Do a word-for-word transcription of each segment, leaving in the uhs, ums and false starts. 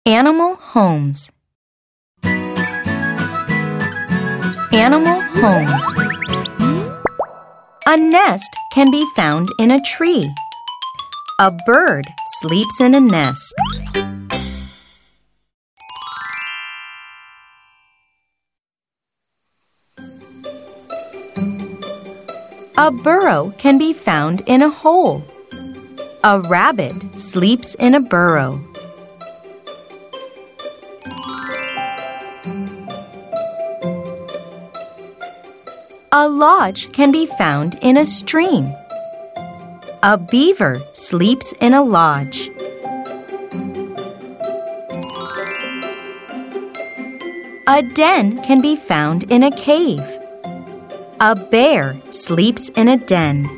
Animal homes. Animal homes. A nest can be found in a tree. A bird sleeps in a nest. A burrow can be found in a hole. A rabbit sleeps in a burrow. A lodge can be found in a stream. A beaver sleeps in a lodge. A den can be found in a cave. A bear sleeps in a den.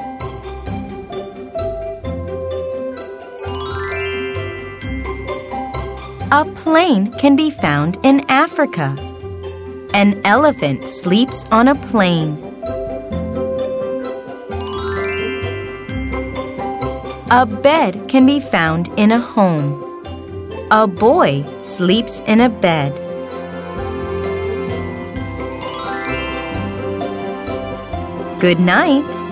A plane can be found in Africa. An elephant sleeps on a plane. A bed can be found in a home. A boy sleeps in a bed. Good night.